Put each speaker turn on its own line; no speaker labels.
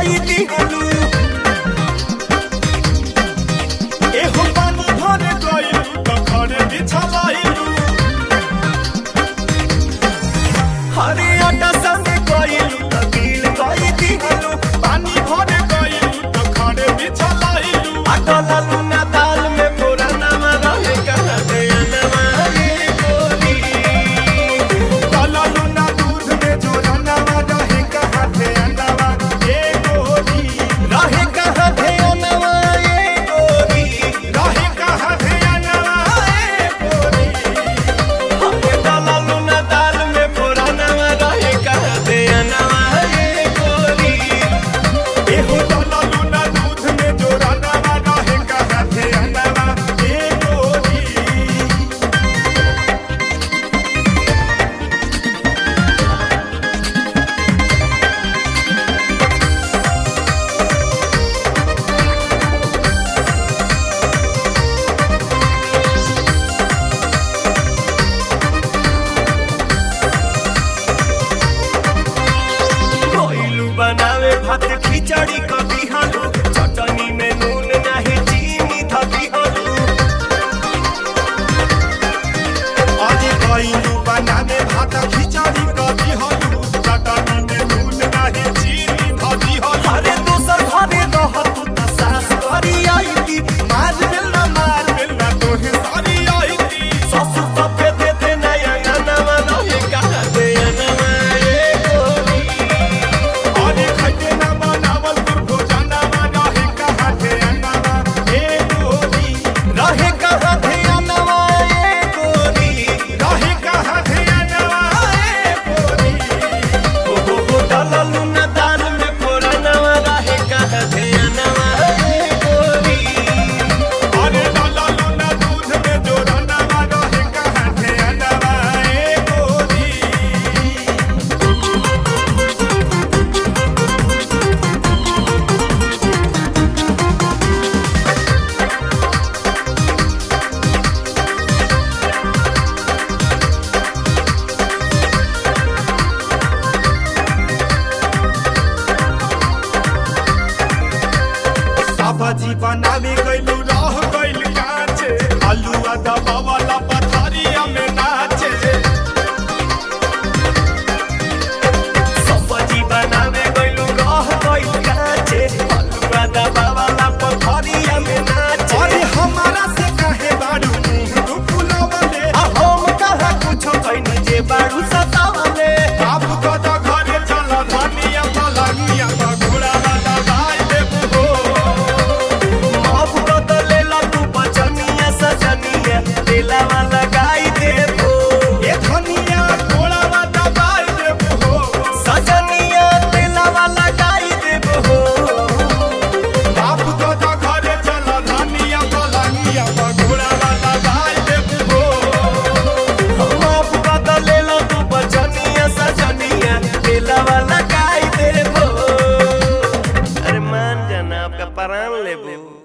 कोई दिहलू एहो पानी भरे गइलू त घरे बिछलाइलू हरे आटा संगे गइलू त गिल कोई दिहलू पानी भरे गइलू त घरे बिछलाइलू आटा लालू ना दाल में पुराना रहे कहा दे अनवा ये गोरी लालू ना दूध में जो रनवा रहे कहा दे अनवा ये गोरी रहे कहा दे अनवा ये गोरी रहे कहा दे अनवा ये गोरी हमें लालू ना दाल में पुराना रहे कहा दे अनवा ये गोरी एहो लालू ना दूध में जो रनवा रहे कहा दे अनवा ये गोरी कोइलू बनावे भात खिचड़ी कभी हलू चटनी में नून नहीं चीनी धबी हलू अरे कोइलू बनावे भात खिचड़ी कभी हलू चटनी में नून नहीं चीनी धबी हलू अरे दोसर घरे रहत त सास करी आईती मार मिलना तोहे सारी आईती ससुर तपे देते नया नवा रहे कहा दे अनवा ये गोरी अरे खटे ना बनावल दुर्भोजनवा रहे कहा दे अनवा ये गोरी रहे कहा दे अनवा ये गोरी रहे कहा दे अनवा ये गोरी हो डाललू ना दाल में पुरानवा रहे कहा दे अनवा ये गोरी अरे डाललू ना दूध में जो रनवा रहे कहा दे अनवा ये गोरी सब्जी बनावे गइलू रह गइल काचे आलू आदा बावाला पथारिया में नाचे सब्जी बनावे गइलू रह गइल काचे आलू आदा बावाला पथारिया में नाचे अरे हमारा से काहे बाड़ू मुंह फुलावले हम कहा कुछो कइनी जे बाड़ू सतावले आप कदा घरे चल धनिया पलानिया घोड़ा वाला भाई देबो अब बदलेला तू बचनिया सजनिया दिलवा लगाई देबो ए धनिया घोड़ावा दबाई देबो सजनिया दिलवा लगाई देबो बाप दादा घरे चल धनिया पलानिया घोड़ावा दबाई देबो अब बदलेला तू बचनिया सजनिया दिलवा लगाई देबो अरे मान जाना आपका प्राण लेबो।